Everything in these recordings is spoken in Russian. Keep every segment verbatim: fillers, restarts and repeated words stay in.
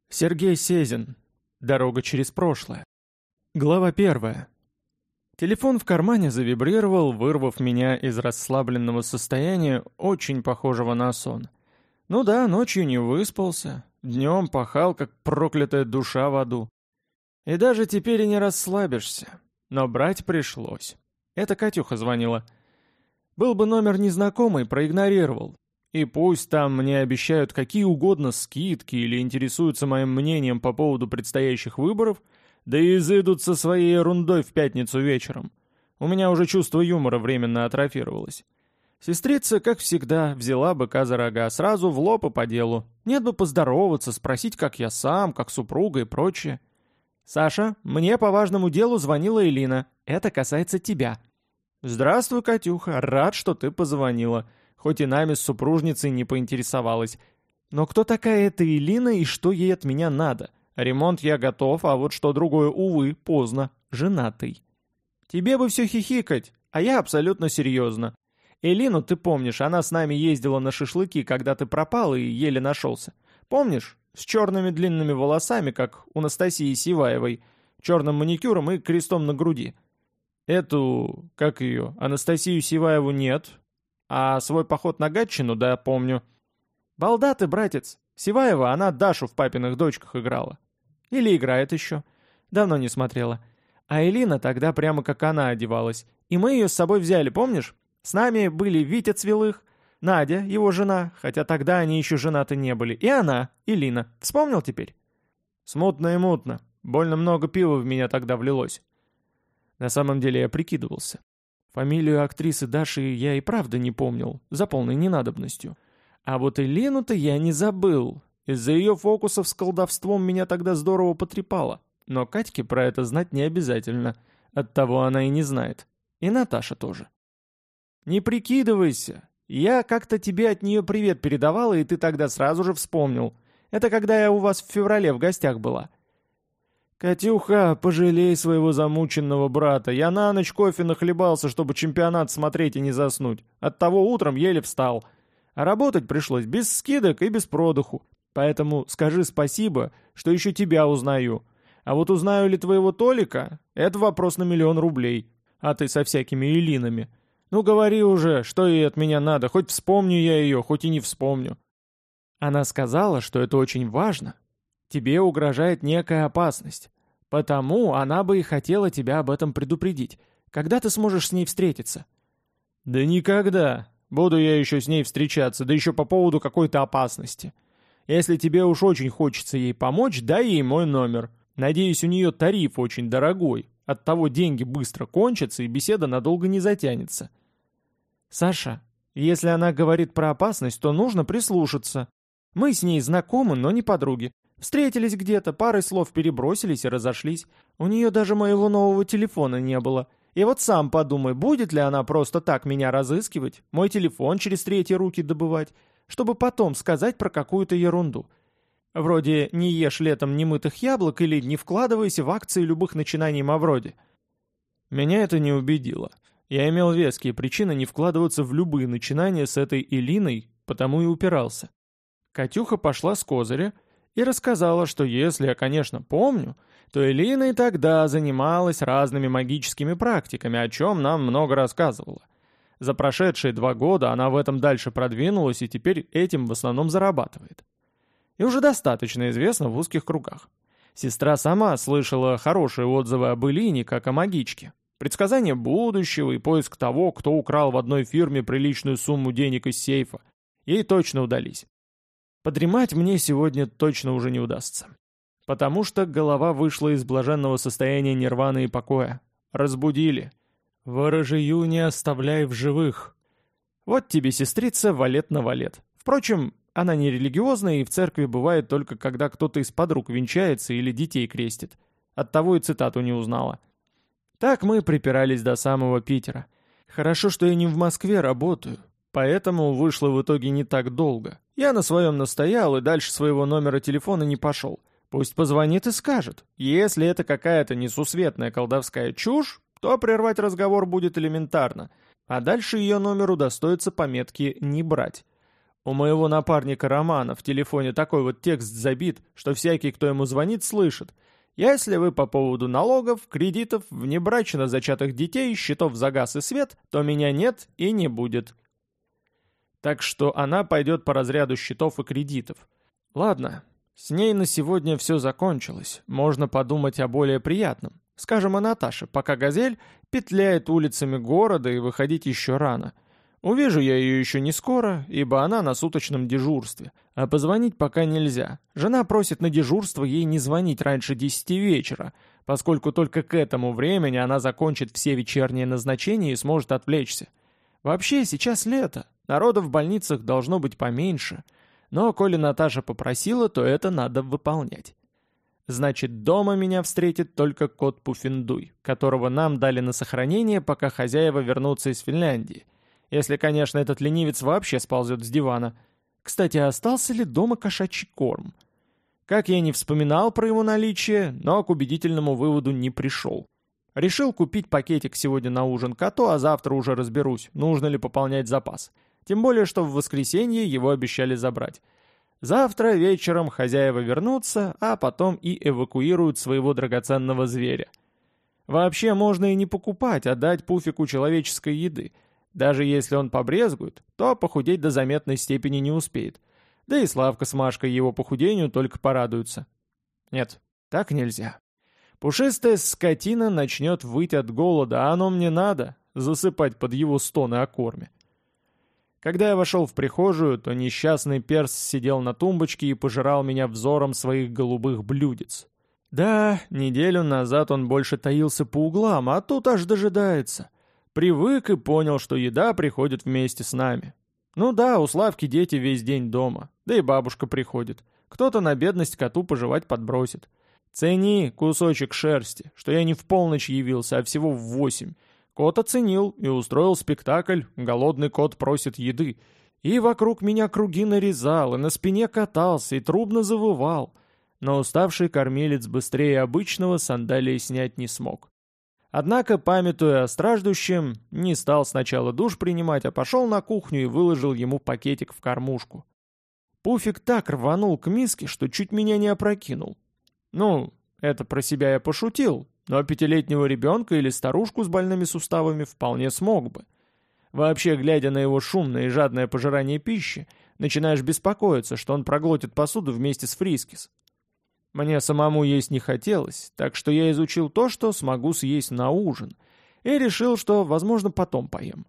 Сергей Сезин. Дорога через прошлое. Глава первая. Телефон в кармане завибрировал, вырвав меня из расслабленного состояния, очень похожего на сон. Ну да, ночью не выспался, днем пахал, как проклятая душа в аду. И даже теперь и не расслабишься. Но брать пришлось. Это Катюха звонила. Был бы номер незнакомый, проигнорировал. И пусть там мне обещают какие угодно скидки или интересуются моим мнением по поводу предстоящих выборов, да и изыдут со своей ерундой в пятницу вечером. У меня уже чувство юмора временно атрофировалось. Сестрица, как всегда, взяла быка за рога, сразу в лоб и по делу. Нет бы поздороваться, спросить, как я сам, как супруга и прочее. «Саша, мне по важному делу звонила Элина. Это касается тебя». «Здравствуй, Катюха, рад, что ты позвонила». Хоть и нами с супружницей не поинтересовалась. Но кто такая эта Элина и что ей от меня надо? Ремонт я готов, а вот что другое, увы, поздно. Женатый. Тебе бы все хихикать, а я абсолютно серьезно. Элину ты помнишь, она с нами ездила на шашлыки, когда ты пропал и еле нашелся. Помнишь? С черными длинными волосами, как у Анастасии Сиваевой, черным маникюром и крестом на груди. Эту, как ее, Анастасию Сиваеву нет. А свой поход на Гатчину, да, помню. Балда ты, братец. Сиваева, она Дашу в папиных дочках играла. Или играет еще. Давно не смотрела. А Элина тогда прямо как она одевалась. И мы ее с собой взяли, помнишь? С нами были Витя Цвелых, Надя, его жена, хотя тогда они еще женаты не были, и она, Элина. Вспомнил теперь? Смутно и мутно. Больно много пива в меня тогда влилось. На самом деле я прикидывался. Фамилию актрисы Даши я и правда не помнил, за полной ненадобностью. А вот Елену-то я не забыл. Из-за ее фокусов с колдовством меня тогда здорово потрепало. Но Катьке про это знать не обязательно. Оттого она и не знает. И Наташа тоже. «Не прикидывайся. Я как-то тебе от нее привет передавала, и ты тогда сразу же вспомнил. Это когда я у вас в феврале в гостях была». «Катюха, пожалей своего замученного брата. Я на ночь кофе нахлебался, чтобы чемпионат смотреть и не заснуть. Оттого утром еле встал. А работать пришлось без скидок и без продыху. Поэтому скажи спасибо, что еще тебя узнаю. А вот узнаю ли твоего Толика, это вопрос на миллион рублей. А ты со всякими Элинами. Ну говори уже, что ей от меня надо, хоть вспомню я ее, хоть и не вспомню». Она сказала, что это очень важно. Тебе угрожает некая опасность. Потому она бы и хотела тебя об этом предупредить. Когда ты сможешь с ней встретиться?» «Да никогда. Буду я еще с ней встречаться, да еще по поводу какой-то опасности. Если тебе уж очень хочется ей помочь, дай ей мой номер. Надеюсь, у нее тариф очень дорогой. Оттого деньги быстро кончатся и беседа надолго не затянется». «Саша, если она говорит про опасность, то нужно прислушаться. Мы с ней знакомы, но не подруги. Встретились где-то, парой слов перебросились и разошлись. У нее даже моего нового телефона не было. И вот сам подумай, будет ли она просто так меня разыскивать, мой телефон через третьи руки добывать, чтобы потом сказать про какую-то ерунду. Вроде «не ешь летом немытых яблок» или «не вкладывайся в акции любых начинаний Мавроди». Меня это не убедило. Я имел веские причины не вкладываться в любые начинания с этой Элиной, потому и упирался. Катюха пошла с козыря и рассказала, что если я, конечно, помню, то Элина и тогда занималась разными магическими практиками, о чем нам много рассказывала. За прошедшие два года она в этом дальше продвинулась и теперь этим в основном зарабатывает. И уже достаточно известно в узких кругах. Сестра сама слышала хорошие отзывы об Элине, как о магичке. Предсказание будущего и поиск того, кто украл в одной фирме приличную сумму денег из сейфа, ей точно удались. Подремать мне сегодня точно уже не удастся. Потому что голова вышла из блаженного состояния нирваны и покоя. Разбудили. «Ворожею не оставляй в живых». Вот тебе, сестрица, валет на валет. Впрочем, она не религиозная и в церкви бывает только когда кто-то из подруг венчается или детей крестит. Оттого и цитату не узнала. Так мы припирались до самого Питера. Хорошо, что я не в Москве работаю. Поэтому вышло в итоге не так долго. Я на своем настоял и дальше своего номера телефона не пошел. Пусть позвонит и скажет. Если это какая-то несусветная колдовская чушь, то прервать разговор будет элементарно. А дальше ее номер удостоится пометки «не брать». У моего напарника Романа в телефоне такой вот текст забит, что всякий, кто ему звонит, слышит. Если вы по поводу налогов, кредитов, внебрачно зачатых детей, счетов за газ и свет, то меня нет и не будет. Так что она пойдет по разряду счетов и кредитов. Ладно, с ней на сегодня все закончилось. Можно подумать о более приятном. Скажем, о Наташе, пока «Газель» петляет улицами города и выходить еще рано. Увижу я ее еще не скоро, ибо она на суточном дежурстве. А позвонить пока нельзя. Жена просит на дежурство ей не звонить раньше десяти вечера, поскольку только к этому времени она закончит все вечерние назначения и сможет отвлечься. Вообще, сейчас лето, народа в больницах должно быть поменьше. Но коли Наташа попросила, то это надо выполнять. Значит, дома меня встретит только кот Пуффендуй, которого нам дали на сохранение, пока хозяева вернутся из Финляндии. Если, конечно, этот ленивец вообще сползет с дивана. Кстати, остался ли дома кошачий корм? Как я не вспоминал про его наличие, но к убедительному выводу не пришел. Решил купить пакетик сегодня на ужин коту, а завтра уже разберусь, нужно ли пополнять запас. Тем более, что в воскресенье его обещали забрать. Завтра вечером хозяева вернутся, а потом и эвакуируют своего драгоценного зверя. Вообще можно и не покупать, а дать Пуфику человеческой еды. Даже если он побрезгует, то похудеть до заметной степени не успеет. Да и Славка с Машкой его похудению только порадуются. Нет, так нельзя. Пушистая скотина начнет выть от голода, а оно мне надо засыпать под его стоны о корме. Когда я вошел в прихожую, то несчастный перс сидел на тумбочке и пожирал меня взором своих голубых блюдец. Да, неделю назад он больше таился по углам, а тут аж дожидается. Привык и понял, что еда приходит вместе с нами. Ну да, у Славки дети весь день дома, да и бабушка приходит. Кто-то на бедность коту пожевать подбросит. Цени кусочек шерсти, что я не в полночь явился, а всего в восемь. Кот оценил и устроил спектакль «Голодный кот просит еды». И вокруг меня круги нарезал, и на спине катался, и трубно завывал. Но уставший кормилец быстрее обычного сандалии снять не смог. Однако, памятуя о страждущем, не стал сначала душ принимать, а пошел на кухню и выложил ему пакетик в кормушку. Пуфик так рванул к миске, что чуть меня не опрокинул. Ну, это про себя я пошутил, но пятилетнего ребенка или старушку с больными суставами вполне смог бы. Вообще, глядя на его шумное и жадное пожирание пищи, начинаешь беспокоиться, что он проглотит посуду вместе с Фрискис. Мне самому есть не хотелось, так что я изучил то, что смогу съесть на ужин, и решил, что, возможно, потом поем.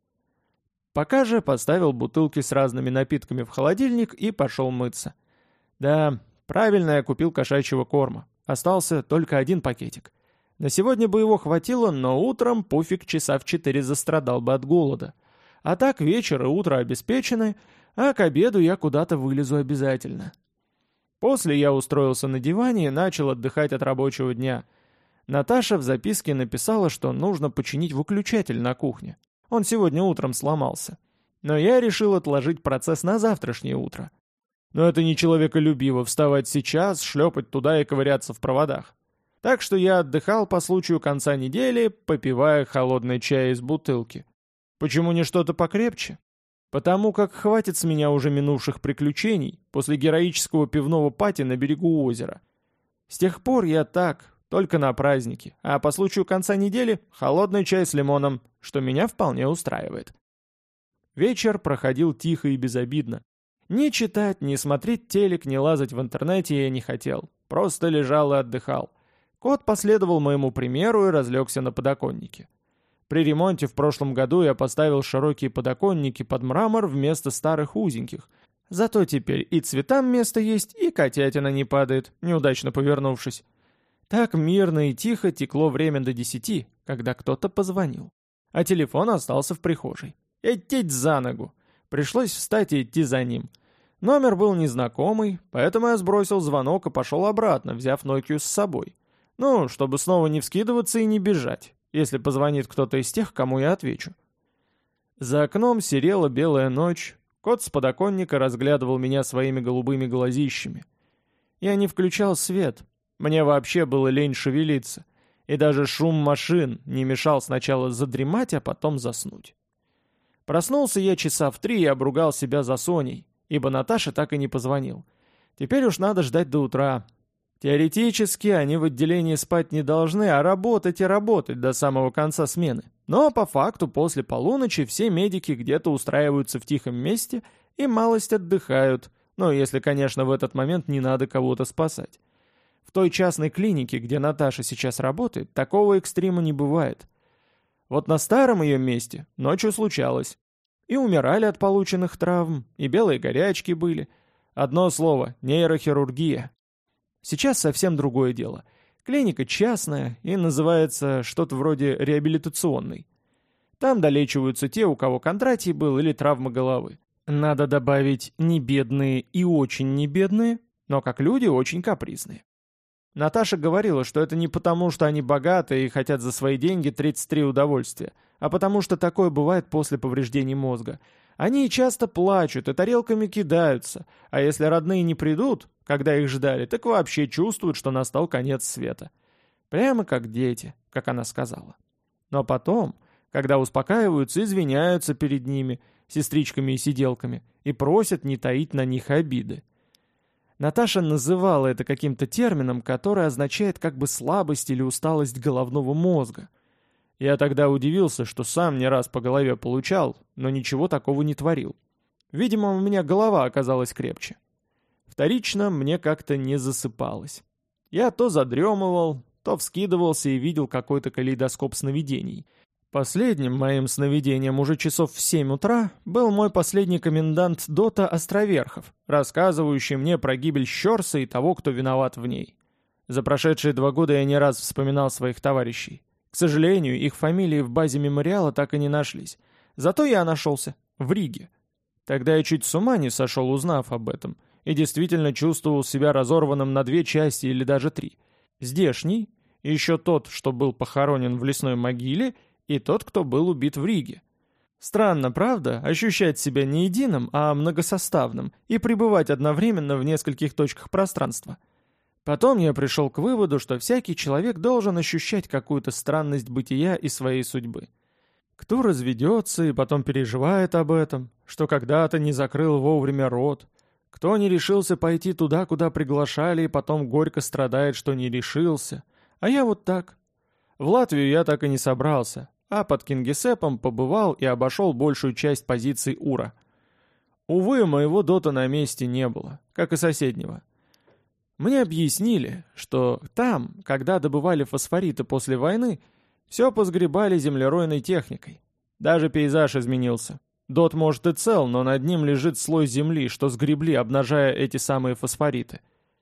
Пока же поставил бутылки с разными напитками в холодильник и пошел мыться. Да, правильно я купил кошачьего корма. Остался только один пакетик. На сегодня бы его хватило, но утром Пуфик часа в четыре застрадал бы от голода. А так вечер и утро обеспечены, а к обеду я куда-то вылезу обязательно. После я устроился на диване и начал отдыхать от рабочего дня. Наташа в записке написала, что нужно починить выключатель на кухне. Он сегодня утром сломался. Но я решил отложить процесс на завтрашнее утро. Но это не человеколюбиво вставать сейчас, шлепать туда и ковыряться в проводах. Так что я отдыхал по случаю конца недели, попивая холодный чай из бутылки. Почему не что-то покрепче? Потому как хватит с меня уже минувших приключений после героического пивного пати на берегу озера. С тех пор я так, только на праздники, а по случаю конца недели холодный чай с лимоном, что меня вполне устраивает. Вечер проходил тихо и безобидно. Ни читать, ни смотреть телек, ни лазать в интернете я не хотел, просто лежал и отдыхал. Кот последовал моему примеру и разлегся на подоконнике. При ремонте в прошлом году я поставил широкие подоконники под мрамор вместо старых узеньких. Зато теперь и цветам место есть, и котятина не падает, неудачно повернувшись. Так мирно и тихо текло время до десяти, когда кто-то позвонил. А телефон остался в прихожей. Этеть за ногу. Пришлось встать и идти за ним. Номер был незнакомый, поэтому я сбросил звонок и пошел обратно, взяв Нокию с собой. Ну, чтобы снова не вскидываться и не бежать, если позвонит кто-то из тех, кому я отвечу. За окном серела белая ночь, кот с подоконника разглядывал меня своими голубыми глазищами. Я не включал свет, мне вообще было лень шевелиться, и даже шум машин не мешал сначала задремать, а потом заснуть. Проснулся я часа в три и обругал себя за Соней, ибо Наташе так и не позвонил. Теперь уж надо ждать до утра. Теоретически они в отделении спать не должны, а работать и работать до самого конца смены. Но по факту после полуночи все медики где-то устраиваются в тихом месте и малость отдыхают, ну если, конечно, в этот момент не надо кого-то спасать. В той частной клинике, где Наташа сейчас работает, такого экстрима не бывает. Вот на старом ее месте ночью случалось. И умирали от полученных травм, и белые горячки были. Одно слово – нейрохирургия. Сейчас совсем другое дело. Клиника частная и называется что-то вроде реабилитационной. Там долечиваются те, у кого Кондратий был или травма головы. Надо добавить не бедные и очень не бедные, но как люди очень капризные. Наташа говорила, что это не потому, что они богатые и хотят за свои деньги тридцать три удовольствия, а потому что такое бывает после повреждений мозга. Они часто плачут и тарелками кидаются, а если родные не придут, когда их ждали, так вообще чувствуют, что настал конец света. Прямо как дети, как она сказала. Но потом, когда успокаиваются, извиняются перед ними, сестричками и сиделками, и просят не таить на них обиды. Наташа называла это каким-то термином, который означает как бы слабость или усталость головного мозга. Я тогда удивился, что сам не раз по голове получал, но ничего такого не творил. Видимо, у меня голова оказалась крепче. Вторично мне как-то не засыпалось. Я то задремывал, то вскидывался и видел какой-то калейдоскоп сновидений. Последним моим сновидением уже часов в семь утра был мой последний комендант Дота Островерхов, рассказывающий мне про гибель Щорса и того, кто виноват в ней. За прошедшие два года я не раз вспоминал своих товарищей. К сожалению, их фамилии в базе мемориала так и не нашлись. Зато я нашелся. В Риге. Тогда я чуть с ума не сошел, узнав об этом, и действительно чувствовал себя разорванным на две части или даже три. Здешний, еще тот, что был похоронен в лесной могиле, и тот, кто был убит в Риге. Странно, правда, ощущать себя не единым, а многосоставным, и пребывать одновременно в нескольких точках пространства. Потом я пришел к выводу, что всякий человек должен ощущать какую-то странность бытия и своей судьбы. Кто разведется и потом переживает об этом, что когда-то не закрыл вовремя рот, кто не решился пойти туда, куда приглашали, и потом горько страдает, что не решился. А я вот так. В Латвию я так и не собрался, а под Кингисеппом побывал и обошел большую часть позиций Ура. Увы, моего дота на месте не было, как и соседнего. Мне объяснили, что там, когда добывали фосфориты после войны, все позгребали землеройной техникой. Даже пейзаж изменился. Дот может и цел, но над ним лежит слой земли, что сгребли, обнажая эти самые фосфориты.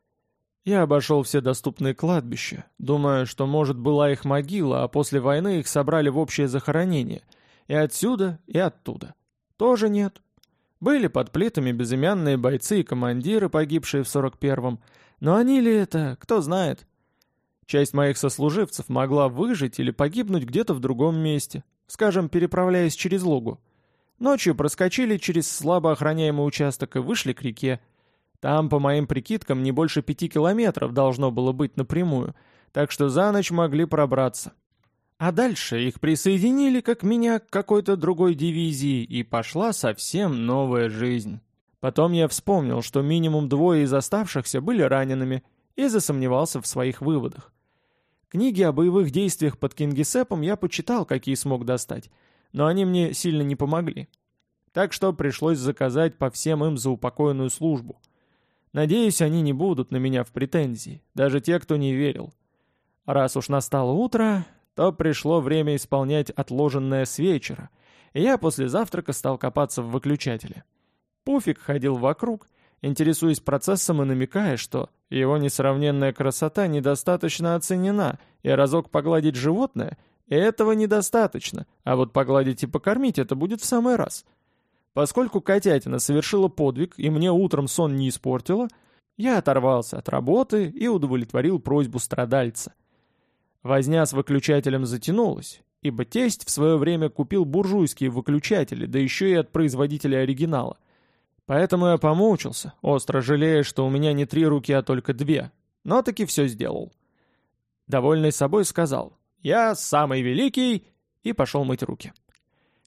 Я обошел все доступные кладбища, думая, что, может, была их могила, а после войны их собрали в общее захоронение. И отсюда, и оттуда. Тоже нет. Были под плитами безымянные бойцы и командиры, погибшие в сорок первом, но они ли это, кто знает. Часть моих сослуживцев могла выжить или погибнуть где-то в другом месте, скажем, переправляясь через Лугу. Ночью проскочили через слабо охраняемый участок и вышли к реке. Там, по моим прикидкам, не больше пяти километров должно было быть напрямую, так что за ночь могли пробраться. А дальше их присоединили, как меня, к какой-то другой дивизии, и пошла совсем новая жизнь. Потом я вспомнил, что минимум двое из оставшихся были ранеными, и засомневался в своих выводах. Книги о боевых действиях под Кингисеппом я почитал, какие смог достать, но они мне сильно не помогли. Так что пришлось заказать по всем им заупокоенную службу. Надеюсь, они не будут на меня в претензии, даже те, кто не верил. Раз уж настало утро, то пришло время исполнять отложенное с вечера, и я после завтрака стал копаться в выключателе. Пуфик ходил вокруг, интересуясь процессом и намекая, что его несравненная красота недостаточно оценена, и разок погладить животное — этого недостаточно, а вот погладить и покормить это будет в самый раз. Поскольку котятина совершила подвиг и мне утром сон не испортила, я оторвался от работы и удовлетворил просьбу страдальца. Возня с выключателем затянулась, ибо тесть в свое время купил буржуйские выключатели, да еще и от производителя оригинала. Поэтому я помучился, остро жалея, что у меня не три руки, а только две, но таки все сделал. Довольный собой сказал: «Я самый великий!» и пошел мыть руки.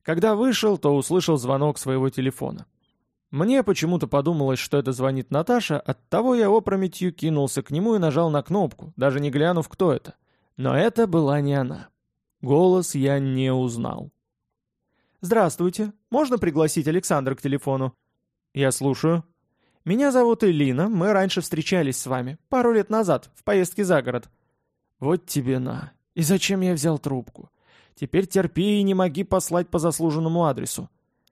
Когда вышел, то услышал звонок своего телефона. Мне почему-то подумалось, что это звонит Наташа, оттого я опрометью кинулся к нему и нажал на кнопку, даже не глянув, кто это. Но это была не она. Голос я не узнал. «Здравствуйте. Можно пригласить Александра к телефону?» «Я слушаю». «Меня зовут Элина, мы раньше встречались с вами, пару лет назад, в поездке за город». «Вот тебе на. И зачем я взял трубку? Теперь терпи и не моги послать по заслуженному адресу».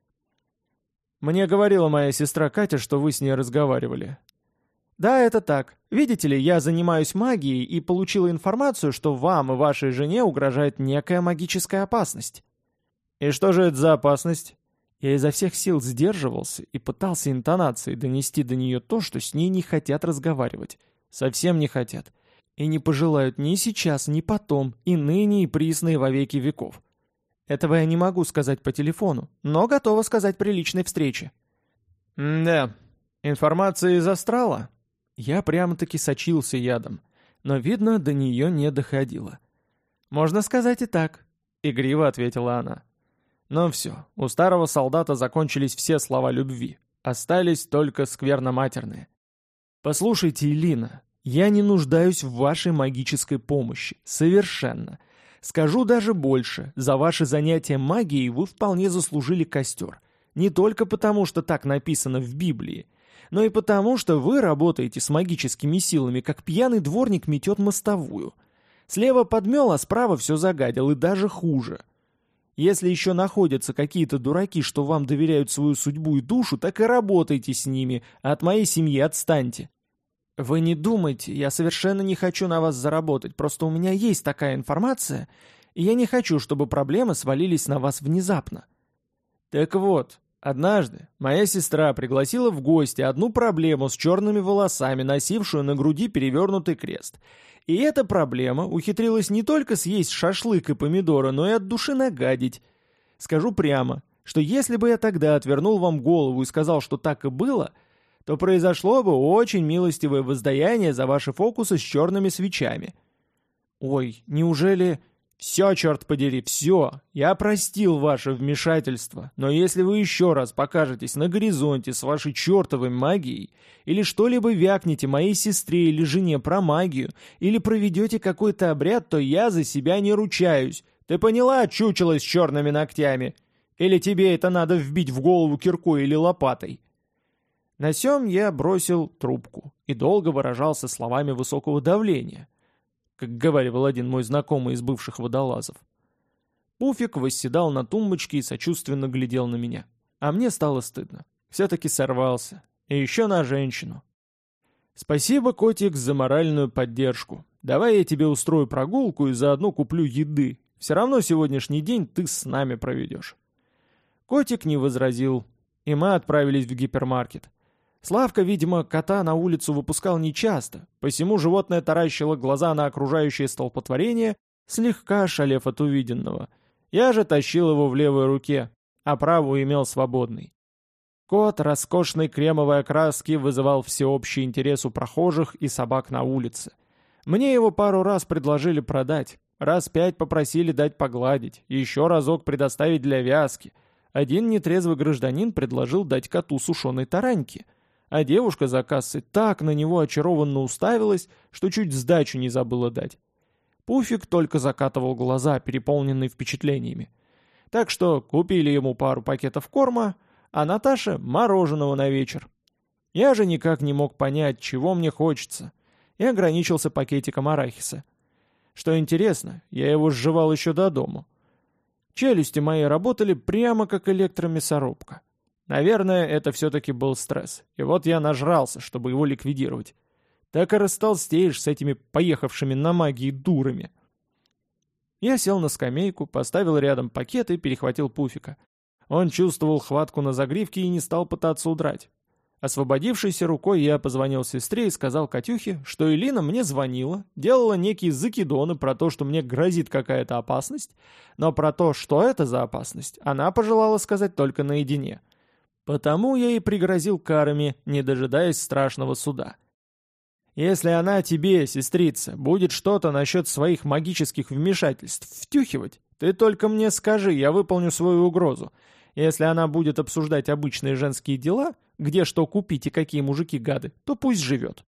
«Мне говорила моя сестра Катя, что вы с ней разговаривали». «Да, это так. Видите ли, я занимаюсь магией и получила информацию, что вам и вашей жене угрожает некая магическая опасность». «И что же это за опасность?» Я изо всех сил сдерживался и пытался интонацией донести до нее то, что с ней не хотят разговаривать. Совсем не хотят. И не пожелают ни сейчас, ни потом, и ныне, и присно, и во веки веков. Этого я не могу сказать по телефону, но готова сказать при личной встрече. «Да, информация из астрала?» Я прямо-таки сочился ядом, но, видно, до нее не доходило. «Можно сказать и так», — игриво ответила она. Но все, у старого солдата закончились все слова любви. Остались только скверноматерные. «Послушайте, Элина, я не нуждаюсь в вашей магической помощи. Совершенно. Скажу даже больше. За ваши занятия магией вы вполне заслужили костер. Не только потому, что так написано в Библии, но и потому, что вы работаете с магическими силами, как пьяный дворник метет мостовую. Слева подмел, а справа все загадил, и даже хуже. Если еще находятся какие-то дураки, что вам доверяют свою судьбу и душу, так и работайте с ними, а от моей семьи отстаньте. Вы не думайте, я совершенно не хочу на вас заработать, просто у меня есть такая информация, и я не хочу, чтобы проблемы свалились на вас внезапно». Так вот, однажды моя сестра пригласила в гости одну проблему с черными волосами, носившую на груди перевернутый крест. И эта проблема ухитрилась не только съесть шашлык и помидоры, но и от души нагадить. Скажу прямо, что если бы я тогда отвернул вам голову и сказал, что так и было, то произошло бы очень милостивое воздаяние за ваши фокусы с черными свечами. Ой, неужели... Все, черт подери, все. Я простил ваше вмешательство, но если вы еще раз покажетесь на горизонте с вашей чертовой магией, или что-либо вякнете моей сестре или жене про магию, или проведете какой-то обряд, то я за себя не ручаюсь. Ты поняла, чучело с черными ногтями? Или тебе это надо вбить в голову киркой или лопатой?» На сём я бросил трубку и долго выражался словами высокого давления, как говаривал один мой знакомый из бывших водолазов. Пуфик восседал на тумбочке и сочувственно глядел на меня. А мне стало стыдно. Все-таки сорвался. И еще на женщину. «Спасибо, котик, за моральную поддержку. Давай я тебе устрою прогулку и заодно куплю еды. Все равно сегодняшний день ты с нами проведешь». Котик не возразил, и мы отправились в гипермаркет. Славка, видимо, кота на улицу выпускал нечасто, посему животное таращило глаза на окружающее столпотворение, слегка ошалев от увиденного. Я же тащил его в левой руке, а правую имел свободный. Кот роскошной кремовой окраски вызывал всеобщий интерес у прохожих и собак на улице. Мне его пару раз предложили продать, раз пять попросили дать погладить, еще разок предоставить для вязки. Один нетрезвый гражданин предложил дать коту сушеной тараньки, а девушка за кассой так на него очарованно уставилась, что чуть сдачу не забыла дать. Пуфик только закатывал глаза, переполненные впечатлениями. Так что купили ему пару пакетов корма, а Наташе мороженого на вечер. Я же никак не мог понять, чего мне хочется, и ограничился пакетиком арахиса. Что интересно, я его сживал еще до дому. Челюсти мои работали прямо как электромясорубка. Наверное, это все-таки был стресс. И вот я нажрался, чтобы его ликвидировать. Так и растолстеешь с этими поехавшими на магии дурами. Я сел на скамейку, поставил рядом пакет и перехватил Пуфика. Он чувствовал хватку на загривке и не стал пытаться удрать. Освободившейся рукой я позвонил сестре и сказал Катюхе, что Элина мне звонила, делала некие закидоны про то, что мне грозит какая-то опасность, но про то, что это за опасность, она пожелала сказать только наедине. Потому я и пригрозил карами, не дожидаясь страшного суда. Если она тебе, сестрица, будет что-то насчет своих магических вмешательств втюхивать, Ты только мне скажи, я выполню свою угрозу. Если она будет обсуждать обычные женские дела, где что купить и какие мужики гады, то пусть живет.